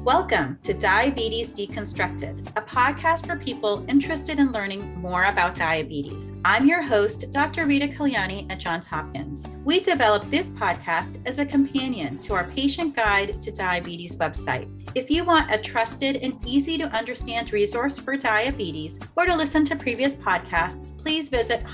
Welcome to Diabetes Deconstructed, a podcast for people interested in learning more about diabetes. I'm your host, Dr. Rita Kalyani at Johns Hopkins. We developed this podcast as a companion to our patient guide to diabetes website. If you want a trusted and easy to understand resource for diabetes or to listen to previous podcasts, please visit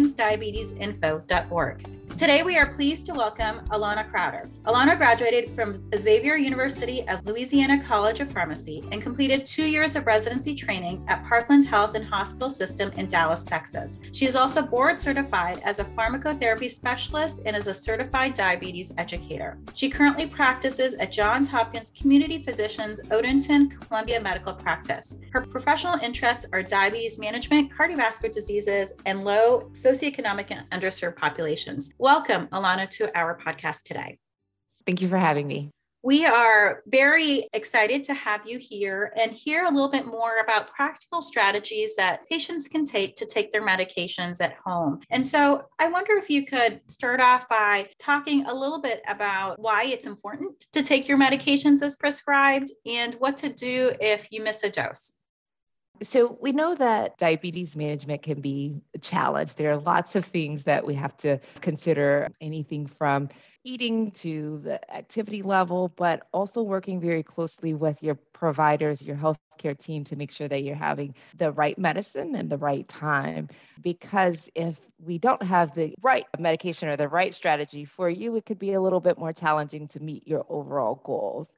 hopkinsdiabetesinfo.org. Today, we are pleased to welcome Alana Crowder. Alana graduated from Xavier University of Louisiana College of Pharmacy and completed 2 years of residency training at Parkland Health and Hospital System in Dallas, Texas. She is also board certified as a pharmacotherapy specialist and as a certified diabetes educator. She currently practices at Johns Hopkins Community Physicians Odenton Columbia Medical Practice. Her professional interests are diabetes management, cardiovascular diseases, and low socioeconomic and underserved populations. Welcome, Alana, to our podcast today. Thank you for having me. We are very excited to have you here and hear a little bit more about practical strategies that patients can take to take their medications at home. And so I wonder if you could start off by talking a little bit about why it's important to take your medications as prescribed and what to do if you miss a dose. So we know that diabetes management can be a challenge. There are lots of things that we have to consider, anything from eating to the activity level, but also working very closely with your providers, your healthcare team to make sure that you're having the right medicine and the right time. Because if we don't have the right medication or the right strategy for you, it could be a little bit more challenging to meet your overall goals.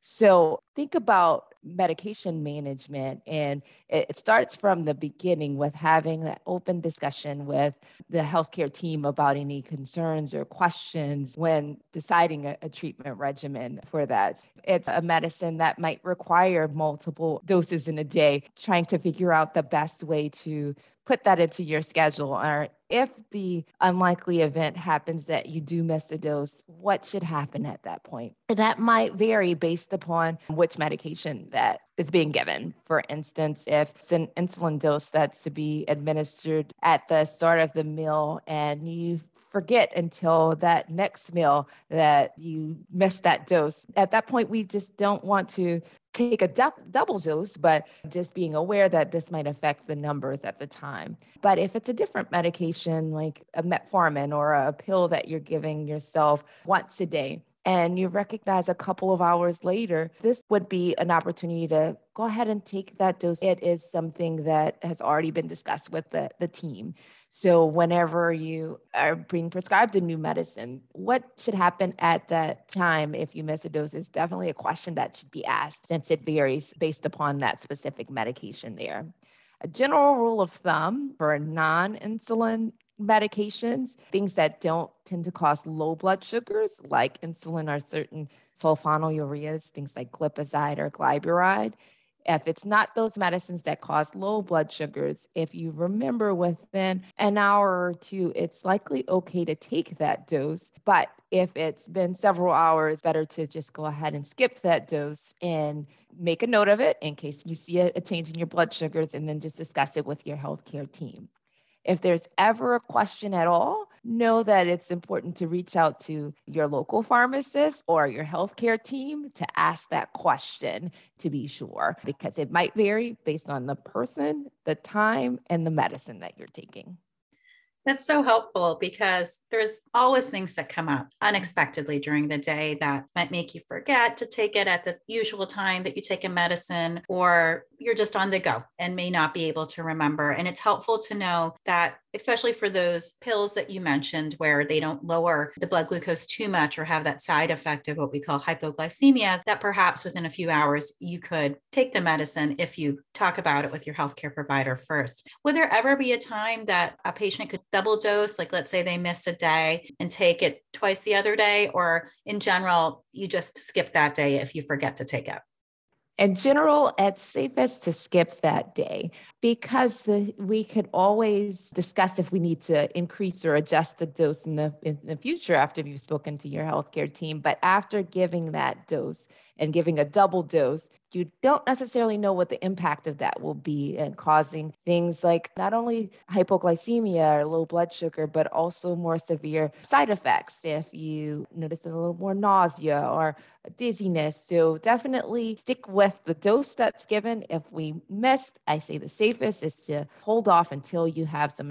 So think about medication management, and it starts from the beginning with having that open discussion with the healthcare team about any concerns or questions when deciding a treatment regimen for that. It's a medicine that might require multiple doses in a day, trying to figure out the best way to put that into your schedule. Or if the unlikely event happens that you do miss a dose, what should happen at that point? And that might vary based upon which medication that is being given. For instance, if it's an insulin dose that's to be administered at the start of the meal and you forget until that next meal that you missed that dose, at that point, we just don't want to take a double dose, but just being aware that this might affect the numbers at the time. But if it's a different medication like a metformin or a pill that you're giving yourself once a day, and you recognize a couple of hours later, this would be an opportunity to go ahead and take that dose. It is something that has already been discussed with the team. So whenever you are being prescribed a new medicine, what should happen at that time if you miss a dose is definitely a question that should be asked, since it varies based upon that specific medication there. A general rule of thumb for non-insulin medications, things that don't tend to cause low blood sugars like insulin or certain sulfonylureas, things like glipizide or glyburide. If it's not those medicines that cause low blood sugars, if you remember within an hour or two, it's likely okay to take that dose. But if it's been several hours, better to just go ahead and skip that dose and make a note of it in case you see a change in your blood sugars, and then just discuss it with your healthcare team. If there's ever a question at all, know that it's important to reach out to your local pharmacist or your healthcare team to ask that question to be sure, because it might vary based on the person, the time, and the medicine that you're taking. That's so helpful because there's always things that come up unexpectedly during the day that might make you forget to take it at the usual time that you take a medicine, or you're just on the go and may not be able to remember. And it's helpful to know that, especially for those pills that you mentioned where they don't lower the blood glucose too much or have that side effect of what we call hypoglycemia, that perhaps within a few hours you could take the medicine if you talk about it with your healthcare provider first. Would there ever be a time that a patient could double dose, like let's say they miss a day and take it twice the other day, or in general, you just skip that day if you forget to take it? In general, it's safest to skip that day because we could always discuss if we need to increase or adjust the dose in the future after you've spoken to your healthcare team. But after giving that dose and giving a double dose, You don't necessarily know what the impact of that will be and causing things like not only hypoglycemia or low blood sugar, but also more severe side effects if you notice a little more nausea or dizziness. So definitely stick with the dose that's given. If we missed, I say the safest is to hold off until you have some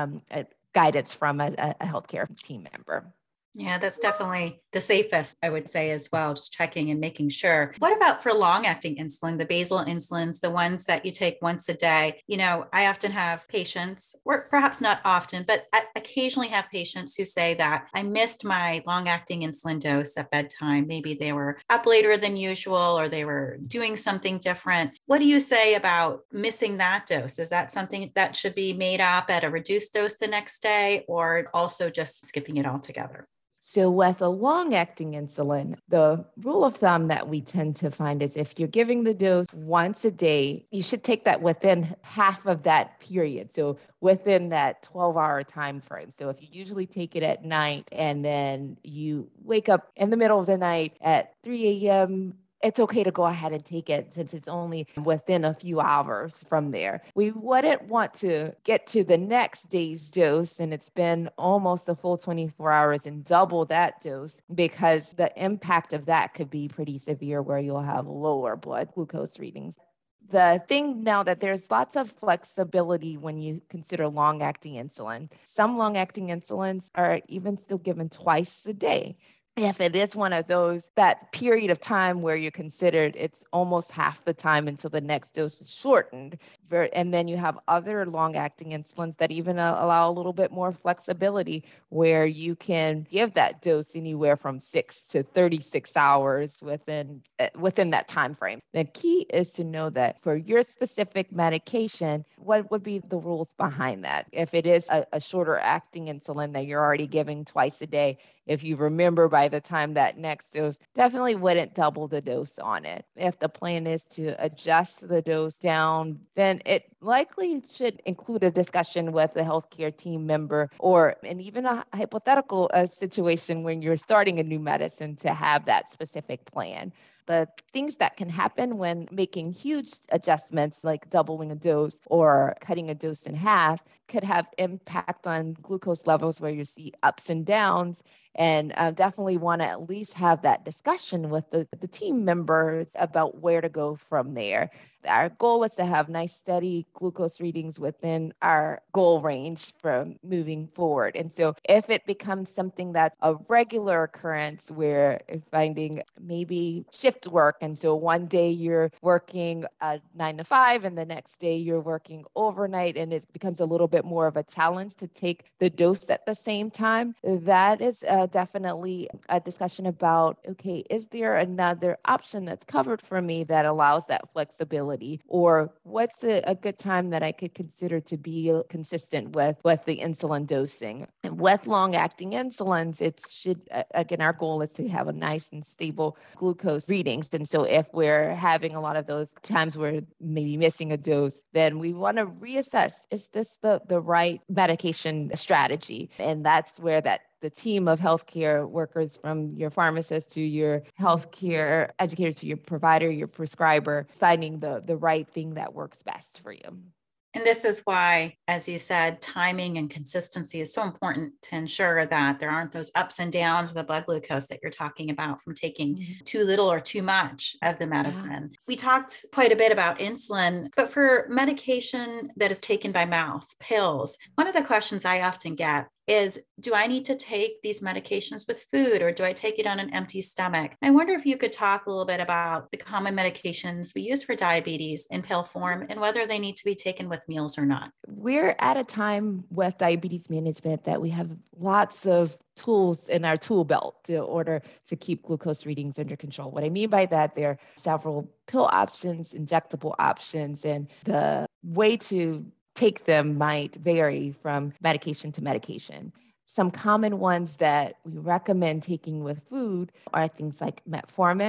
guidance from a healthcare team member. Yeah, that's definitely the safest, I would say, as well, just checking and making sure. What about for long acting insulin, the basal insulins, the ones that you take once a day? I often have patients, or perhaps not often, but I occasionally have patients who say that I missed my long acting insulin dose at bedtime. Maybe they were up later than usual or they were doing something different. What do you say about missing that dose? Is that something that should be made up at a reduced dose the next day, or also just skipping it altogether? So with a long-acting insulin, the rule of thumb that we tend to find is if you're giving the dose once a day, you should take that within half of that period. So within that 12-hour time frame. So if you usually take it at night and then you wake up in the middle of the night at 3 a.m., it's okay to go ahead and take it since it's only within a few hours from there. We wouldn't want to get to the next day's dose and it's been almost a full 24 hours and double that dose because the impact of that could be pretty severe where you'll have lower blood glucose readings. The thing now that there's lots of flexibility when you consider long-acting insulin. Some long-acting insulins are even still given twice a day. If it is one of those, that period of time where you're considered, it's almost half the time until the next dose is shortened. And then you have other long-acting insulins that even allow a little bit more flexibility where you can give that dose anywhere from 6 to 36 hours within that time frame. The key is to know that for your specific medication, what would be the rules behind that? If it is a shorter acting insulin that you're already giving twice a day, if you remember by the time that next dose, definitely wouldn't double the dose on it. If the plan is to adjust the dose down, then it likely should include a discussion with a healthcare team member and even a hypothetical situation when you're starting a new medicine to have that specific plan. The things that can happen when making huge adjustments like doubling a dose or cutting a dose in half could have impact on glucose levels where you see ups and downs and definitely want to at least have that discussion with the team members about where to go from there. Our goal is to have nice, steady glucose readings within our goal range from moving forward. And so if it becomes something that's a regular occurrence where you're finding maybe shift work, and so one day you're working 9 to 5 and the next day you're working overnight and it becomes a little bit more of a challenge to take the dose at the same time, that is definitely a discussion about, okay, is there another option that's covered for me that allows that flexibility? Or what's a good time that I could consider to be consistent with the insulin dosing? And with long-acting insulins, again, our goal is to have a nice and stable glucose readings. And so if we're having a lot of those times where maybe missing a dose, then we want to reassess, is this the right medication strategy? And that's where the team of healthcare workers, from your pharmacist to your healthcare educator to your provider, your prescriber, finding the right thing that works best for you. And this is why, as you said, timing and consistency is so important to ensure that there aren't those ups and downs of the blood glucose that you're talking about from taking too little or too much of the medicine. Yeah. We talked quite a bit about insulin, but for medication that is taken by mouth, pills, one of the questions I often get is, do I need to take these medications with food or do I take it on an empty stomach? I wonder if you could talk a little bit about the common medications we use for diabetes in pill form and whether they need to be taken with meals or not. We're at a time with diabetes management that we have lots of tools in our tool belt in order to keep glucose readings under control. What I mean by that, there are several pill options, injectable options, and the way to take them might vary from medication to medication. Some common ones that we recommend taking with food are things like metformin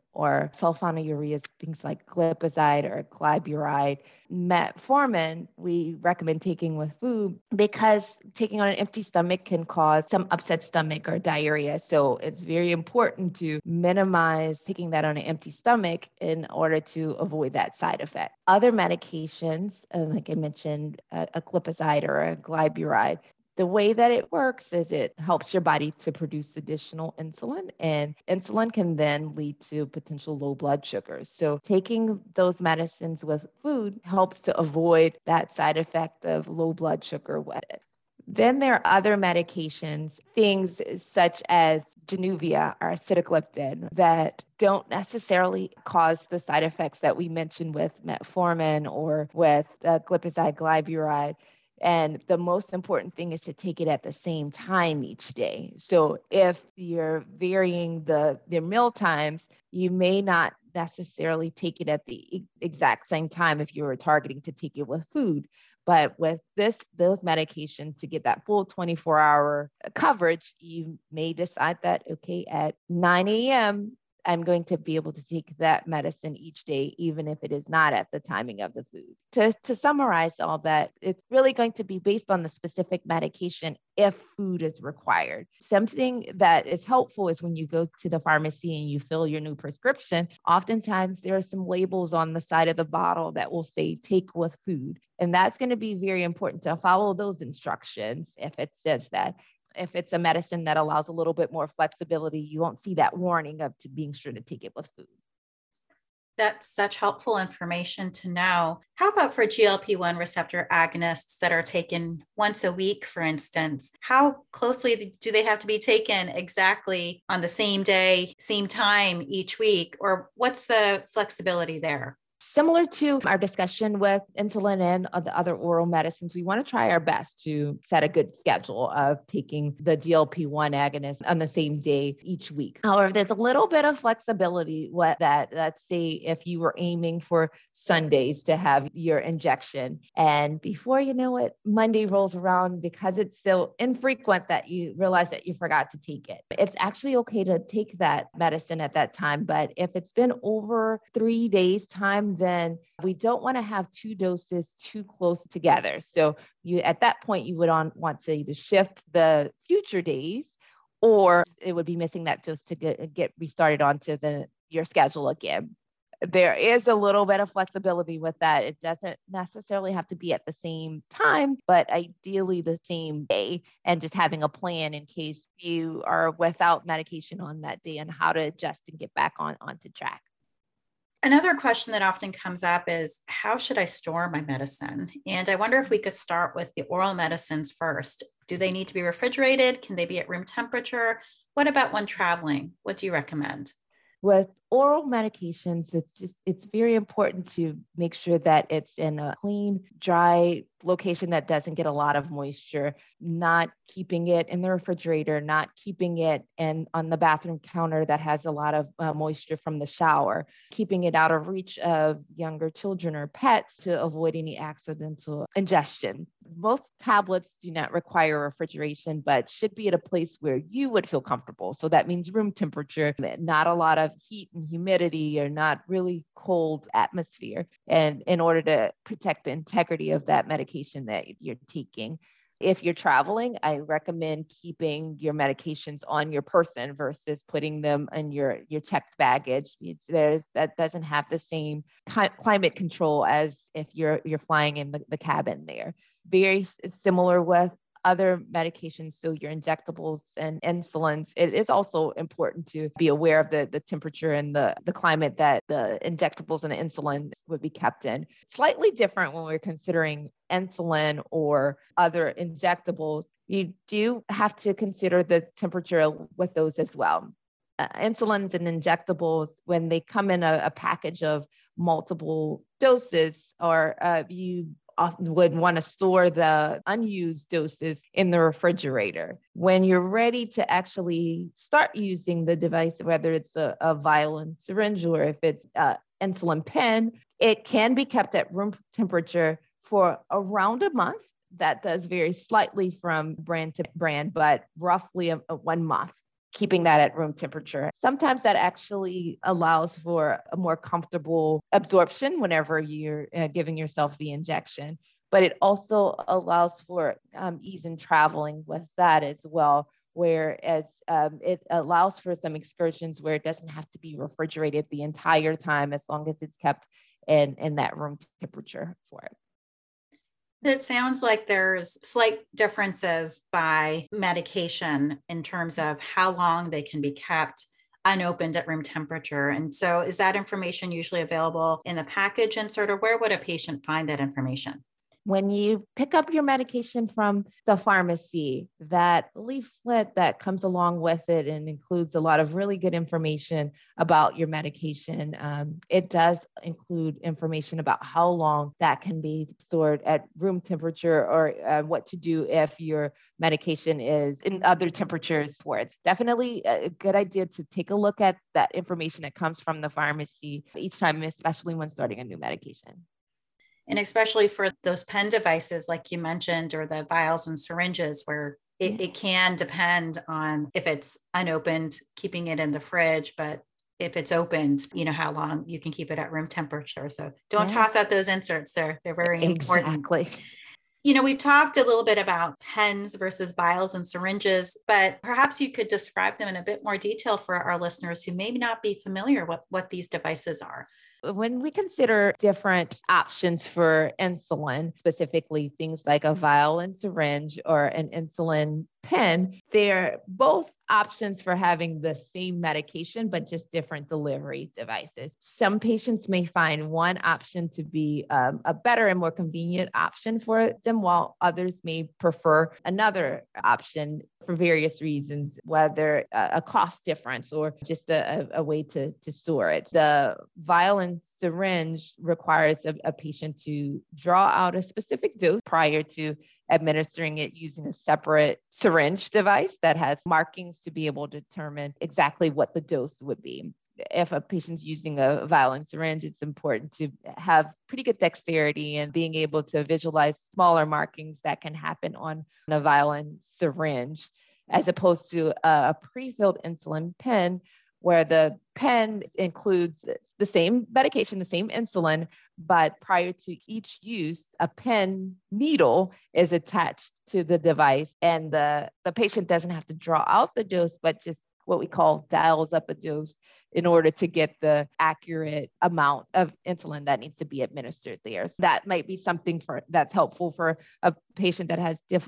or sulfonylureas, things like glipizide or glyburide. Metformin, we recommend taking with food because taking on an empty stomach can cause some upset stomach or diarrhea. So it's very important to minimize taking that on an empty stomach in order to avoid that side effect. Other medications, like I mentioned, a glipizide or a glyburide, the way that it works is it helps your body to produce additional insulin, and insulin can then lead to potential low blood sugars. So taking those medicines with food helps to avoid that side effect of low blood sugar with it. Then there are other medications, things such as Januvia or sitagliptin, that don't necessarily cause the side effects that we mentioned with metformin or with glipizide, glyburide. And the most important thing is to take it at the same time each day. So if you're varying the meal times, you may not necessarily take it at the exact same time if you were targeting to take it with food. But with those medications, to get that full 24-hour coverage, you may decide that, okay, at 9 a.m., I'm going to be able to take that medicine each day, even if it is not at the timing of the food. To summarize all that, it's really going to be based on the specific medication if food is required. Something that is helpful is when you go to the pharmacy and you fill your new prescription, oftentimes there are some labels on the side of the bottle that will say take with food. And that's going to be very important to follow those instructions if it says that. If it's a medicine that allows a little bit more flexibility, you won't see that warning of to being sure to take it with food. That's such helpful information to know. How about for GLP-1 receptor agonists that are taken once a week, for instance? How closely do they have to be taken exactly on the same day, same time each week? Or what's the flexibility there? Similar to our discussion with insulin and the other oral medicines, we want to try our best to set a good schedule of taking the GLP-1 agonist on the same day each week. However, there's a little bit of flexibility with that. Let's say if you were aiming for Sundays to have your injection, and before you know it, Monday rolls around, because it's so infrequent that you realize that you forgot to take it. It's actually okay to take that medicine at that time, but if it's been over 3 days' time, then we don't want to have two doses too close together. So at that point, you would want to either shift the future days, or it would be missing that dose to get restarted onto your schedule again. There is a little bit of flexibility with that. It doesn't necessarily have to be at the same time, but ideally the same day, and just having a plan in case you are without medication on that day and how to adjust and get back onto track. Another question that often comes up is, how should I store my medicine? And I wonder if we could start with the oral medicines first. Do they need to be refrigerated? Can they be at room temperature? What about when traveling? What do you recommend? With oral medications, it's very important to make sure that it's in a clean, dry location that doesn't get a lot of moisture, not keeping it in the refrigerator, not keeping it on the bathroom counter that has a lot of moisture from the shower, keeping it out of reach of younger children or pets to avoid any accidental ingestion. Most tablets do not require refrigeration, but should be at a place where you would feel comfortable. So that means room temperature, not a lot of heat and humidity, or not really cold atmosphere, and in order to protect the integrity of that medication that you're taking. If you're traveling, I recommend keeping your medications on your person versus putting them in your checked baggage. That doesn't have the same climate control as if you're flying in the cabin there. Very similar with other medications, so your injectables and insulins. It is also important to be aware of the temperature and the climate that the injectables and the insulin would be kept in. Slightly different when we're considering insulin or other injectables. You do have to consider the temperature with those as well. Insulins and injectables, when they come in a package of multiple doses, or you would want to store the unused doses in the refrigerator. When you're ready to actually start using the device, whether it's a vial and syringe or if it's insulin pen, it can be kept at room temperature for around a month. That does vary slightly from brand to brand, but roughly a 1 month. keeping that at room temperature. Sometimes that actually allows for a more comfortable absorption whenever you're giving yourself the injection, but it also allows for ease in traveling with that as well. Whereas it allows for some excursions where it doesn't have to be refrigerated the entire time as long as it's kept in that room temperature for it. It sounds like there's slight differences by medication in terms of how long they can be kept unopened at room temperature. And so is that information usually available in the package insert, or where would a patient find that information? When you pick up your medication from the pharmacy, that leaflet that comes along with it and includes a lot of really good information about your medication. It does include information about how long that can be stored at room temperature, or what to do if your medication is in other temperatures for it. It's definitely a good idea to take a look at that information that comes from the pharmacy each time, especially when starting a new medication. And especially for those pen devices, like you mentioned, or the vials and syringes, where it can depend on if it's unopened, keeping it in the fridge, but if it's opened, how long you can keep it at room temperature. So don't toss out those inserts. They're very important. Exactly. We've talked a little bit about pens versus vials and syringes, but perhaps you could describe them in a bit more detail for our listeners who may not be familiar with what these devices are. When we consider different options for insulin, specifically things like a vial and syringe or an insulin pen, they're both options for having the same medication, but just different delivery devices. Some patients may find one option to be a better and more convenient option for them, while others may prefer another option for various reasons, whether a cost difference or just a way to store it. The vial and syringe requires a patient to draw out a specific dose prior to administering it using a separate syringe device that has markings to be able to determine exactly what the dose would be. If a patient's using a vial and syringe, it's important to have pretty good dexterity and being able to visualize smaller markings that can happen on a vial and syringe, as opposed to a pre-filled insulin pen, where the pen includes the same medication, the same insulin, but prior to each use, a pen needle is attached to the device, and the patient doesn't have to draw out the dose, but just what we call dials up a dose in order to get the accurate amount of insulin that needs to be administered there. So that might be something that's helpful for a patient that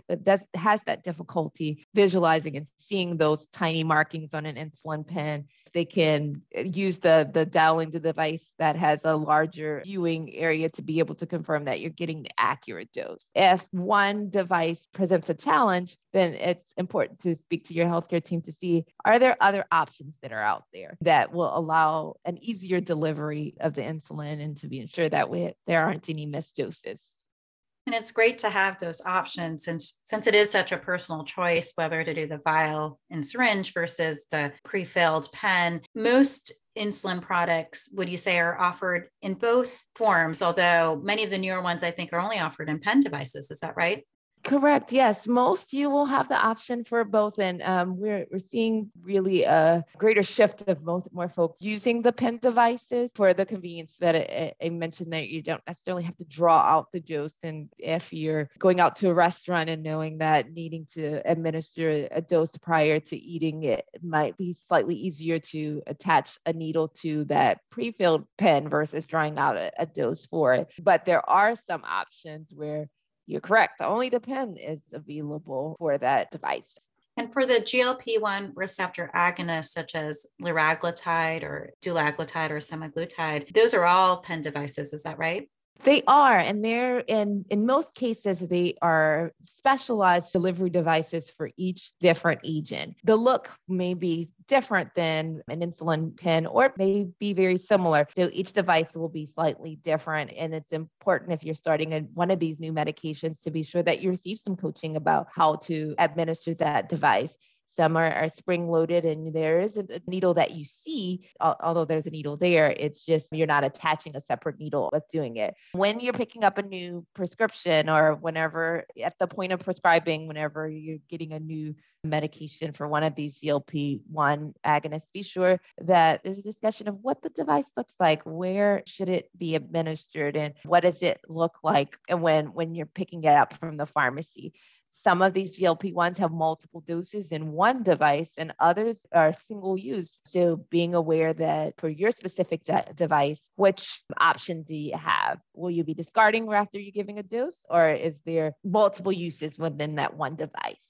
has that difficulty visualizing and seeing those tiny markings on an insulin pen. They can use the dialing the device that has a larger viewing area to be able to confirm that you're getting the accurate dose. If one device presents a challenge, then it's important to speak to your healthcare team to see, are there other options that are out there that will allow an easier delivery of the insulin and to be ensured that there aren't any missed doses. And it's great to have those options since it is such a personal choice, whether to do the vial and syringe versus the pre-filled pen. Most insulin products, would you say, are offered in both forms, although many of the newer ones I think are only offered in pen devices. Is that right? Correct. Yes. Most you will have the option for both. And we're seeing really a greater shift of more folks using the pen devices for the convenience that I mentioned, that you don't necessarily have to draw out the dose. And if you're going out to a restaurant and knowing that needing to administer a dose prior to eating, it might be slightly easier to attach a needle to that pre-filled pen versus drawing out a dose for it. But there are some options where you're correct, only the pen is available for that device. And for the GLP-1 receptor agonists, such as liraglutide or dulaglutide or semaglutide, those are all pen devices. Is that right? They are, and they're in most cases, they are specialized delivery devices for each different agent. The look may be different than an insulin pen, or it may be very similar. So each device will be slightly different. And it's important, if you're starting one of these new medications, to be sure that you receive some coaching about how to administer that device. Some are spring loaded, and there isn't a needle that you see, although there's a needle there. It's just you're not attaching a separate needle with doing it. When you're picking up a new prescription, or whenever at the point of prescribing, whenever you're getting a new medication for one of these GLP-1 agonists, be sure that there's a discussion of what the device looks like, where should it be administered, and what does it look like, and when you're picking it up from the pharmacy. Some of these GLP-1s have multiple doses in one device, and others are single use. So being aware that for your specific device, which option do you have? Will you be discarding after you're giving a dose, or is there multiple uses within that one device?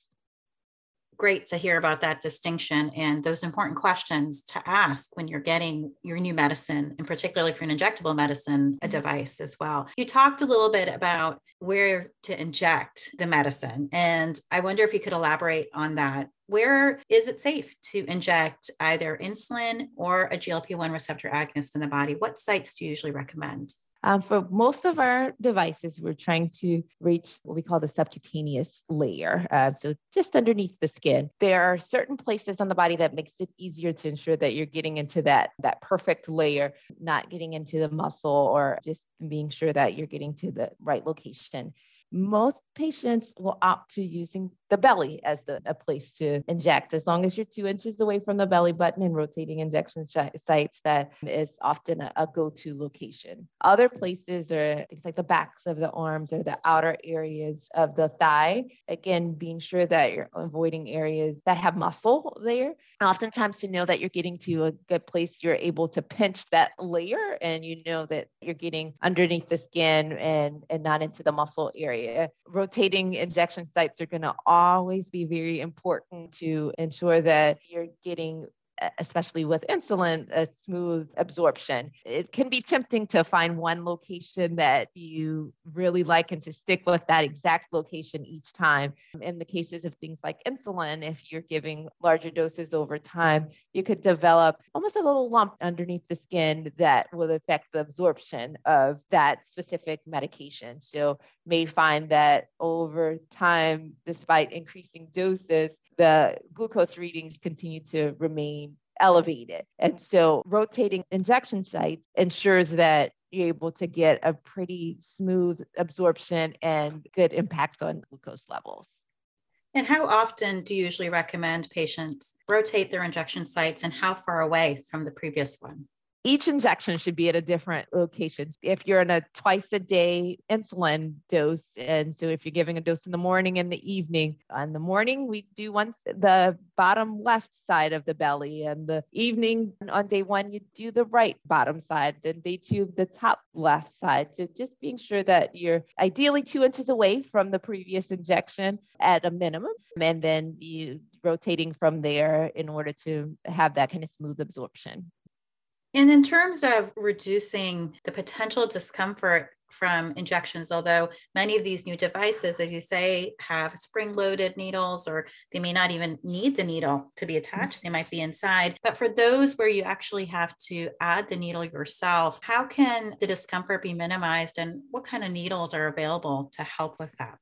Great to hear about that distinction and those important questions to ask when you're getting your new medicine, and particularly for an injectable medicine, a device as well. You talked a little bit about where to inject the medicine, and I wonder if you could elaborate on that. Where is it safe to inject either insulin or a GLP-1 receptor agonist in the body? What sites do you usually recommend? For most of our devices, we're trying to reach what we call the subcutaneous layer. So just underneath the skin. There are certain places on the body that makes it easier to ensure that you're getting into that perfect layer, not getting into the muscle, or just being sure that you're getting to the right location. Most patients will opt to using the belly as a place to inject. As long as you're 2 inches away from the belly button and rotating injection sites, that is often a go-to location. Other places are things like the backs of the arms or the outer areas of the thigh. Again, being sure that you're avoiding areas that have muscle there. Oftentimes, to know that you're getting to a good place, you're able to pinch that layer, and you know that you're getting underneath the skin and not into the muscle area. Rotating injection sites are going to always be very important to ensure that you're getting, especially with insulin, a smooth absorption. It can be tempting to find one location that you really like and to stick with that exact location each time. In the cases of things like insulin, if you're giving larger doses over time, you could develop almost a little lump underneath the skin that will affect the absorption of that specific medication. So may find that over time, despite increasing doses, the glucose readings continue to remain elevated. And so rotating injection sites ensures that you're able to get a pretty smooth absorption and good impact on glucose levels. And how often do you usually recommend patients rotate their injection sites, and how far away from the previous one? Each injection should be at a different location. If you're in a twice a day insulin dose, and so if you're giving a dose in the morning and the evening, in the morning, we do the bottom left side of the belly, and the evening on day one, you do the right bottom side, then day two, the top left side. So just being sure that you're ideally 2 inches away from the previous injection at a minimum, and then you rotating from there in order to have that kind of smooth absorption. And in terms of reducing the potential discomfort from injections, although many of these new devices, as you say, have spring-loaded needles, or they may not even need the needle to be attached, they might be inside. But for those where you actually have to add the needle yourself, how can the discomfort be minimized, and what kind of needles are available to help with that?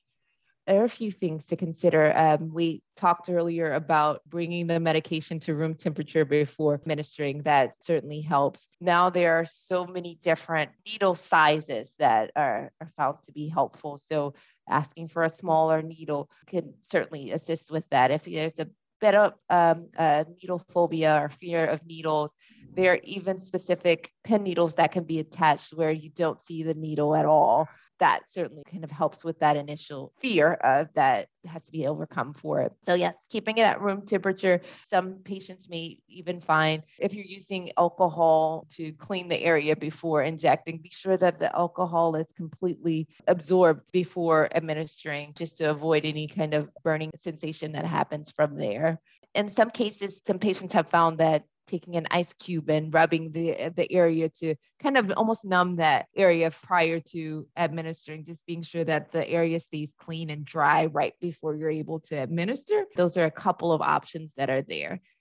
There are a few things to consider. We talked earlier about bringing the medication to room temperature before administering. That certainly helps. Now there are so many different needle sizes that are found to be helpful. So asking for a smaller needle can certainly assist with that. If there's a bit of needle phobia or fear of needles, there are even specific pen needles that can be attached where you don't see the needle at all. That certainly kind of helps with that initial fear that has to be overcome for it. So yes, keeping it at room temperature. Some patients may even find if you're using alcohol to clean the area before injecting, be sure that the alcohol is completely absorbed before administering, just to avoid any kind of burning sensation that happens from there. In some cases, some patients have found that taking an ice cube and rubbing the area to kind of almost numb that area prior to administering, just being sure that the area stays clean and dry right before you're able to administer. Those are a couple of options that are there.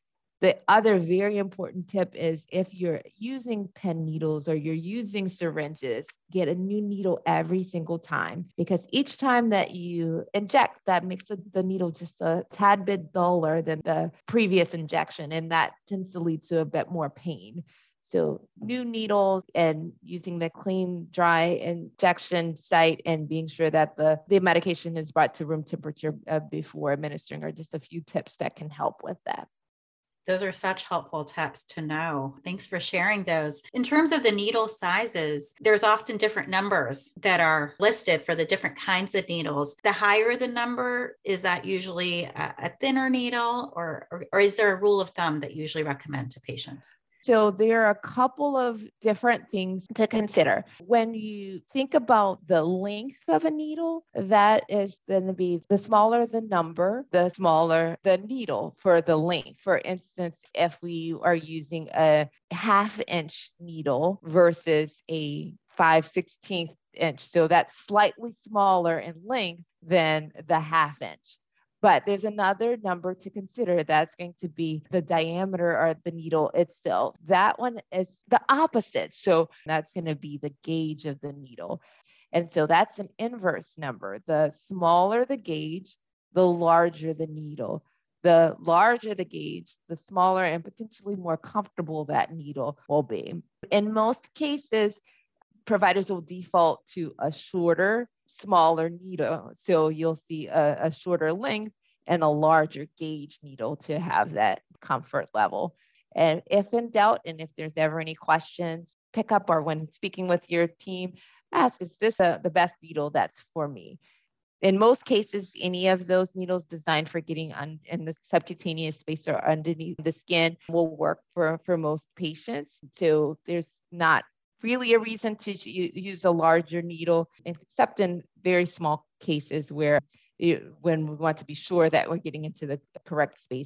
The other very important tip is if you're using pen needles or you're using syringes, get a new needle every single time, because each time that you inject, that makes the needle just a tad bit duller than the previous injection, and that tends to lead to a bit more pain. So new needles and using the clean, dry injection site and being sure that the medication is brought to room temperature before administering are just a few tips that can help with that. Those are such helpful tips to know. Thanks for sharing those. In terms of the needle sizes, there's often different numbers that are listed for the different kinds of needles. The higher the number, is that usually a thinner needle, or is there a rule of thumb that you usually recommend to patients? So there are a couple of different things to consider. When you think about the length of a needle, that is going to be the smaller the number, the smaller the needle for the length. For instance, if we are using a 1/2 inch needle versus a 5/16 inch, so that's slightly smaller in length than the 1/2 inch. But there's another number to consider. That's going to be the diameter of the needle itself. That one is the opposite. So that's going to be the gauge of the needle. And so that's an inverse number. The smaller the gauge, the larger the needle. The larger the gauge, the smaller and potentially more comfortable that needle will be. In most cases, providers will default to a shorter, smaller needle. So you'll see a shorter length and a larger gauge needle to have that comfort level. And if in doubt, and if there's ever any questions, pick up, or when speaking with your team, ask, is this the best needle that's for me? In most cases, any of those needles designed for getting in the subcutaneous space or underneath the skin will work for most patients. So there's not really a reason to use a larger needle, except in very small cases when we want to be sure that we're getting into the correct space.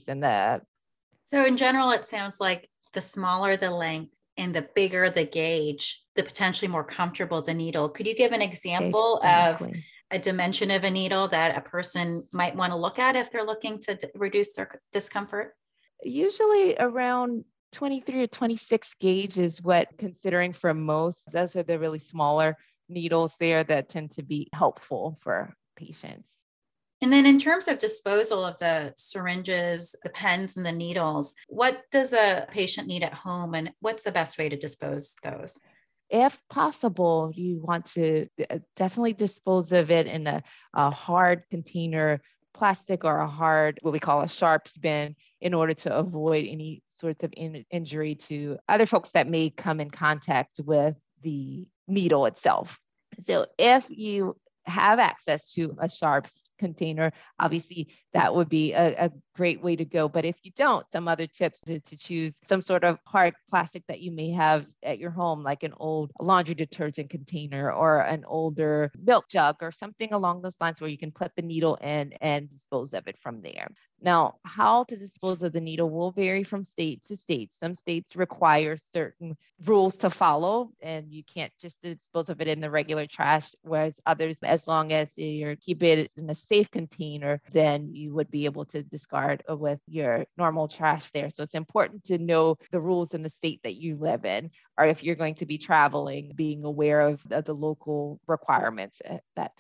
So in general, it sounds like the smaller the length and the bigger the gauge, the potentially more comfortable the needle. Could you give an example of a dimension of a needle that a person might want to look at if they're looking to reduce their discomfort? Usually around 23 or 26 gauge is what considering for most. Those are the really smaller needles there that tend to be helpful for patients. And then in terms of disposal of the syringes, the pens, and the needles, what does a patient need at home, and what's the best way to dispose those? If possible, you want to definitely dispose of it in a hard container, plastic, or a hard, what we call a sharps bin, in order to avoid any sorts of injury to other folks that may come in contact with the needle itself. So if you have access to a sharps container, obviously that would be a great way to go. But if you don't, some other tips to choose some sort of hard plastic that you may have at your home, like an old laundry detergent container or an older milk jug or something along those lines, where you can put the needle in and dispose of it from there. Now, how to dispose of the needle will vary from state to state. Some states require certain rules to follow, and you can't just dispose of it in the regular trash, whereas others, as long as you keep it in a safe container, then you would be able to discard with your normal trash there. So it's important to know the rules in the state that you live in, or if you're going to be traveling, being aware of the local requirements at that time.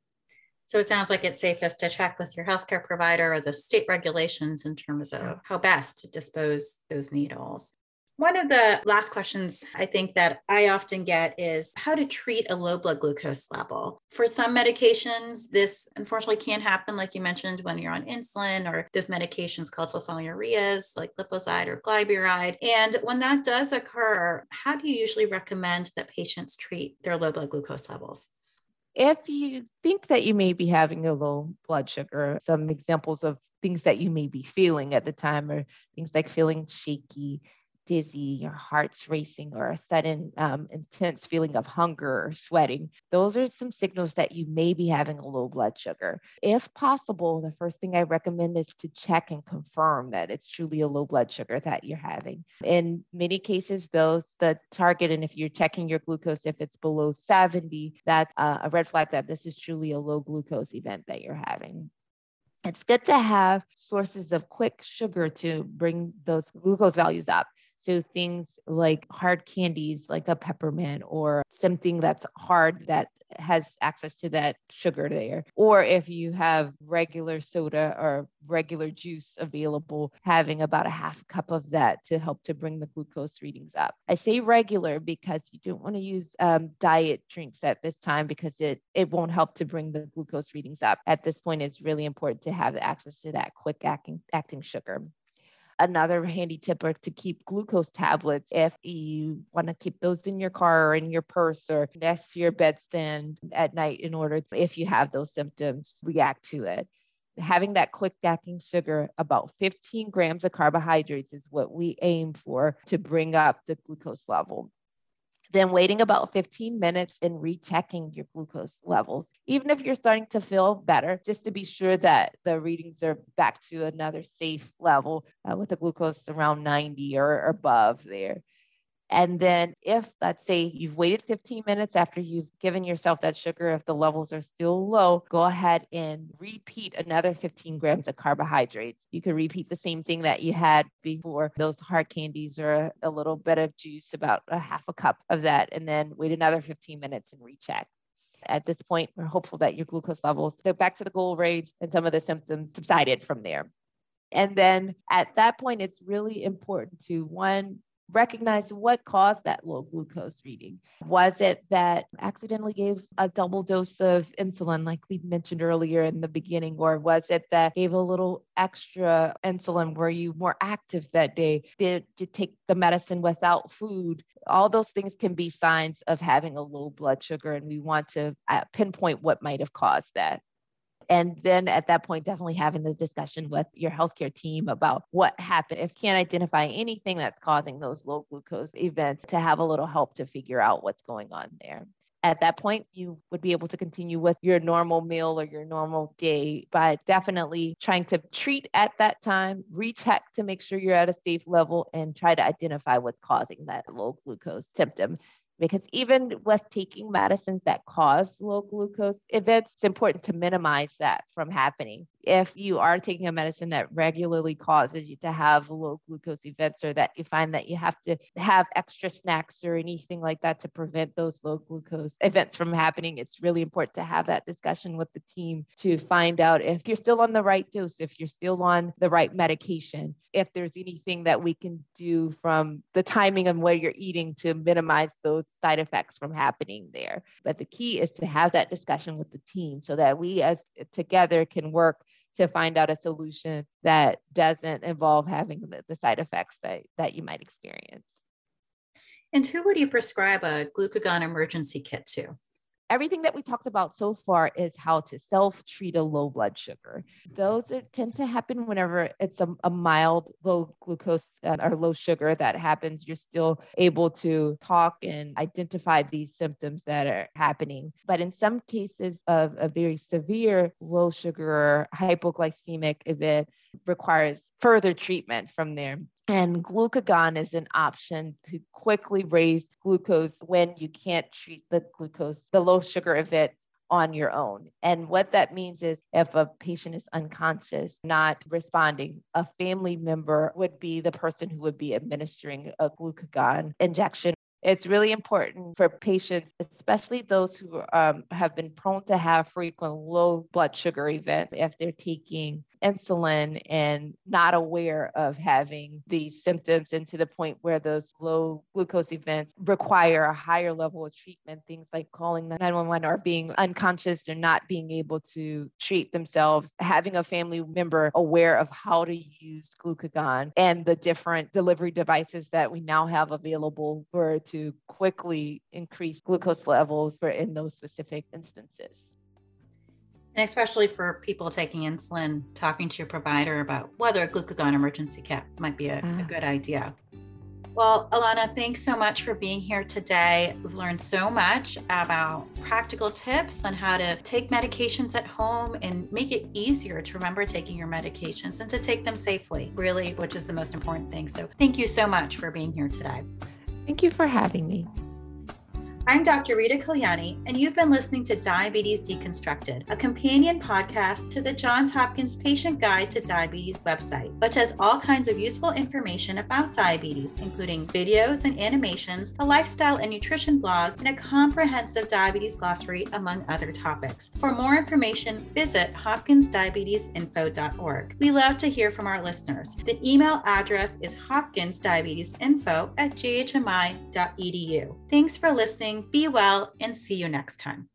So it sounds like it's safest to check with your healthcare provider or the state regulations in terms of how best to dispose those needles. One of the last questions I think that I often get is how to treat a low blood glucose level. For some medications, this unfortunately can happen, like you mentioned, when you're on insulin, or there's medications called sulfonylureas like Liposide or Glyburide. And when that does occur, how do you usually recommend that patients treat their low blood glucose levels? If you think that you may be having a low blood sugar, some examples of things that you may be feeling at the time are things like feeling shaky, dizzy, your heart's racing, or a sudden intense feeling of hunger or sweating. Those are some signals that you may be having a low blood sugar. If possible, the first thing I recommend is to check and confirm that it's truly a low blood sugar that you're having. In many cases, the target, and if you're checking your glucose, if it's below 70, that's a red flag that this is truly a low glucose event that you're having. It's good to have sources of quick sugar to bring those glucose values up. So things like hard candies, like a peppermint, or something that's hard that has access to that sugar there. Or if you have regular soda or regular juice available, having about a half cup of that to help to bring the glucose readings up. I say regular because you don't want to use diet drinks at this time, because it won't help to bring the glucose readings up. At this point, it's really important to have access to that quick acting sugar. Another handy tip are to keep glucose tablets if you want to keep those in your car or in your purse or next to your bedstand at night, in order, if you have those symptoms, react to it. Having that quick acting sugar, about 15 grams of carbohydrates is what we aim for to bring up the glucose level. Then waiting about 15 minutes and rechecking your glucose levels, even if you're starting to feel better, just to be sure that the readings are back to another safe level with the glucose around 90 or above there. And then if, let's say, you've waited 15 minutes after you've given yourself that sugar, if the levels are still low, go ahead and repeat another 15 grams of carbohydrates. You could repeat the same thing that you had before, those hard candies or a little bit of juice, about a half a cup of that, and then wait another 15 minutes and recheck. At this point, we're hopeful that your glucose levels go back to the goal range and some of the symptoms subsided from there. And then at that point, it's really important to, one, recognize what caused that low glucose reading. Was it that accidentally gave a double dose of insulin, like we mentioned earlier in the beginning, or was it that gave a little extra insulin? Were you more active that day? Did you take the medicine without food? All those things can be signs of having a low blood sugar, and we want to pinpoint what might have caused that. And then at that point, definitely having the discussion with your healthcare team about what happened. If you can't identify anything that's causing those low glucose events, to have a little help to figure out what's going on there. At that point, you would be able to continue with your normal meal or your normal day, but definitely trying to treat at that time, recheck to make sure you're at a safe level, and try to identify what's causing that low glucose symptom. Because even with taking medicines that cause low glucose events, it's important to minimize that from happening. If you are taking a medicine that regularly causes you to have low glucose events, or that you find that you have to have extra snacks or anything like that to prevent those low glucose events from happening, it's really important to have that discussion with the team to find out if you're still on the right dose, if you're still on the right medication, if there's anything that we can do from the timing of where you're eating to minimize those side effects from happening there. But the key is to have that discussion with the team so that we as together can work to find out a solution that doesn't involve having the side effects that you might experience. And who would you prescribe a glucagon emergency kit to? Everything that we talked about so far is how to self-treat a low blood sugar. Those tend to happen whenever it's a mild low glucose or low sugar that happens. You're still able to talk and identify these symptoms that are happening. But in some cases of a very severe low sugar or hypoglycemic event, requires further treatment from there. And glucagon is an option to quickly raise glucose when you can't treat the low sugar event on your own. And what that means is, if a patient is unconscious, not responding, a family member would be the person who would be administering a glucagon injection. It's really important for patients, especially those who have been prone to have frequent low blood sugar events, if they're taking insulin and not aware of having these symptoms, and to the point where those low glucose events require a higher level of treatment, things like calling 911 or being unconscious or not being able to treat themselves. Having a family member aware of how to use glucagon and the different delivery devices that we now have available to quickly increase glucose levels in those specific instances. And especially for people taking insulin, talking to your provider about whether a glucagon emergency kit might be a good idea. Well, Alana, thanks so much for being here today. We've learned so much about practical tips on how to take medications at home and make it easier to remember taking your medications and to take them safely, really, which is the most important thing. So thank you so much for being here today. Thank you for having me. I'm Dr. Rita Kalyani, and you've been listening to Diabetes Deconstructed, a companion podcast to the Johns Hopkins Patient Guide to Diabetes website, which has all kinds of useful information about diabetes, including videos and animations, a lifestyle and nutrition blog, and a comprehensive diabetes glossary, among other topics. For more information, visit hopkinsdiabetesinfo.org. We love to hear from our listeners. The email address is hopkinsdiabetesinfo@ghmi.edu. Thanks for listening. Be well, and see you next time.